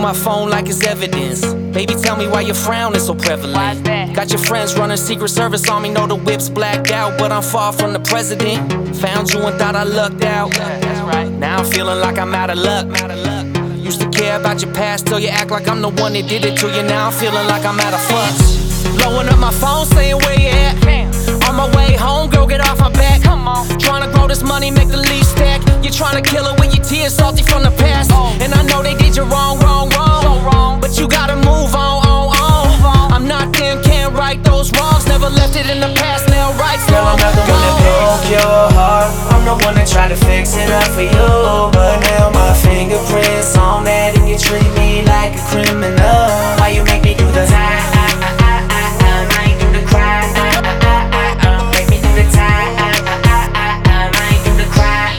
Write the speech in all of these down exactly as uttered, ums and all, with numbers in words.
my phone like it's evidence. Baby, tell me why your frown is so prevalent. Why's that? Got your friends running Secret Service on me, know the whip's blacked out, but I'm far from the president. Found you and thought I lucked out. Yeah, that's right. Now I'm feeling like I'm out of luck. Used to care about your past till you act like I'm the one that did it to you. Now I'm feeling like I'm out of fucks. Blowing up my phone saying where you at. Damn. On my way home, girl, get off my back. Come on. Trying to grow this money, make the least stack. You're trying to kill it with your tears, salty from the past. Oh. And I know they did you wrong, wrong, wrong. So wrong. But you gotta move on, on, on. Move on. I'm not them, can't right those wrongs. Never left it in the past, now right's Girl, long I'm not the one that broke your heart. I'm the one that tried to fix it up for you. But now my fingerprints on that, and you treat me like a criminal. Why you make me do the time? I ain't do the crime. Make me do the time. I ain't do the crime.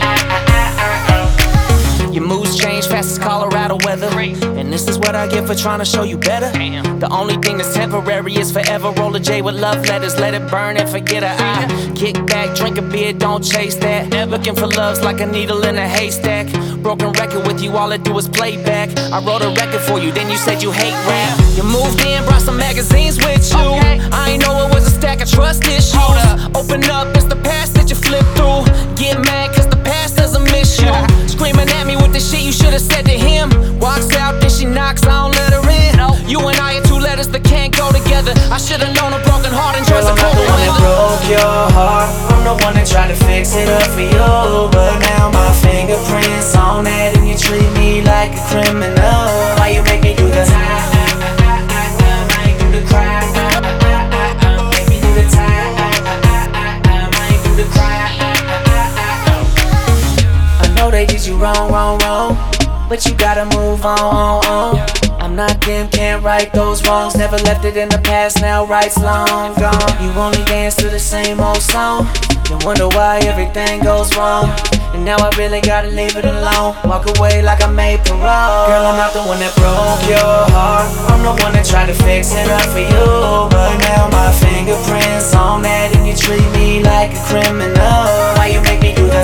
Your moods change fast as Colorado weather. And this is what I get for trying to show you better. Damn. The only thing that's temporary is forever. Roll a J with love letters, let it burn and forget her. I kick back, drink a beer, don't chase that. Looking for love's like a needle in a haystack. Broken record with you, all I do is play back. I wrote a record for you, then you said you hate rap. You moved in, brought some magazines with you. Okay. I ain't know it was a stack of trust issues. Hold up. Open up, it's the past that you flip through. Get mad cause the past doesn't miss you. Screaming at me with the shit you should've said to him. Walks out, then she knocks, I don't let her in. No. You and I are two letters that can't go together. I should've known a broken heart and Girl, just a I'm not cold the one that weather. broke your heart. I'm the one that tried to fix it up for you. But now my fingerprints on that, and you treat me like a criminal. Why you make me do the time? I ain't do the crime. Make me do the time. I ain't do the crime. I know they did you wrong, wrong, wrong, but you gotta move on, on, on. I'm not them, can't right those wrongs. Never left it in the past, now right's long gone. You only dance to the same old song. You wonder why everything goes wrong. And now I really gotta leave it alone. Walk away like I made parole. Girl, I'm not the one that broke your heart. I'm the one that tried to fix it up for you. But now my fingerprints on that, and you treat me like a criminal. Why you make me do the